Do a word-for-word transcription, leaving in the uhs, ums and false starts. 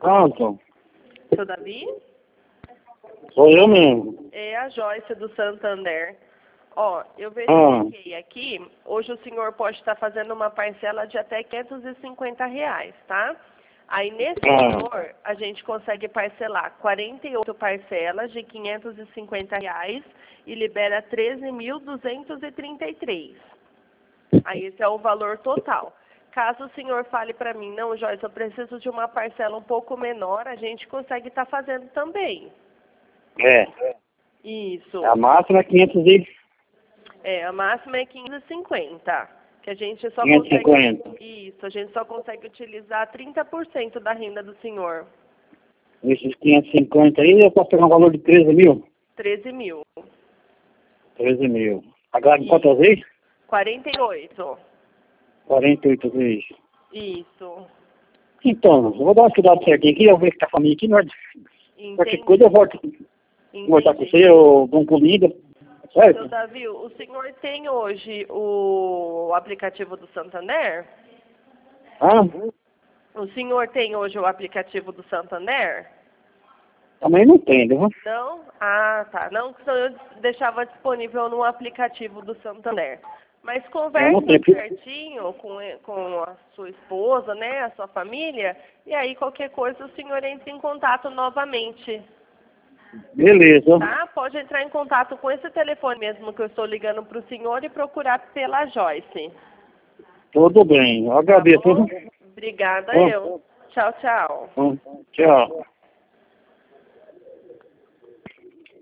Pronto. Seu Davi? Sou eu mesmo. É a Joyce do Santander. Ó, eu Ah. verifiquei aqui, hoje o senhor pode estar fazendo uma parcela de até quinhentos e cinquenta reais, tá? Aí nesse Ah. valor, a gente consegue parcelar quarenta e oito parcelas de quinhentos e cinquenta reais e libera treze mil duzentos e trinta e três. Aí esse é o valor total. Caso o senhor fale para mim, não, Joyce, eu preciso de uma parcela um pouco menor, a gente consegue estar fazendo também. É. Isso. A máxima é quinhentos e... É, a máxima é quinhentos e cinquenta. Que a gente só quinhentos e cinquenta. consegue. Isso, a gente só consegue utilizar trinta por cento da renda do senhor. Esses quinhentos e cinquenta aí, eu posso pegar um valor de treze mil? treze mil. treze mil. Agora, Isso. quantas vezes? quarenta e oito. quarenta e oito vezes. Isso. Então, eu vou dar uma estudada certinho aqui, eu vou ver que tá a família aqui, nós... Qualquer Entendi. coisa eu volto conversar com Entendi. você, eu dou comida, Seu certo? Davi, o senhor tem hoje o aplicativo do Santander? Ah, O senhor tem hoje o aplicativo do Santander? também não tem, viu? Não? Ah, tá. Não, senão eu deixava disponível no aplicativo do Santander. Mas Eu conversa não tenho. certinho com, e- com a sua esposa, né, a sua família, e aí qualquer coisa o senhor entra em contato novamente, Beleza. tá? Pode entrar em contato com esse telefone mesmo que eu estou ligando para o senhor e procurar pela Joyce. Tudo bem. Eu Tá agradeço. bom? Viu? Obrigada Bom, eu. Tchau, tchau. bom, tchau.